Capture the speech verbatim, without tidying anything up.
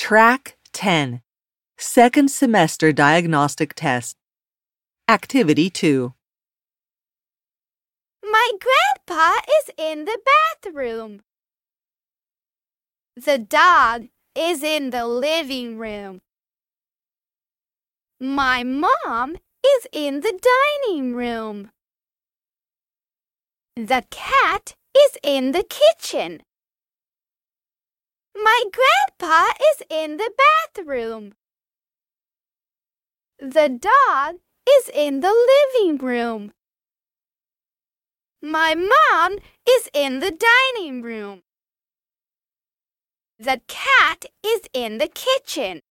Track ten. Second Semester Diagnostic Test. Activity two. My grandpa is in the bathroom. The dog is in the living room. My mom is in the dining room. The cat is in the kitchen. My grandpa is in the bathroom. The dog is in the living room. My mom is in the dining room. The cat is in the kitchen.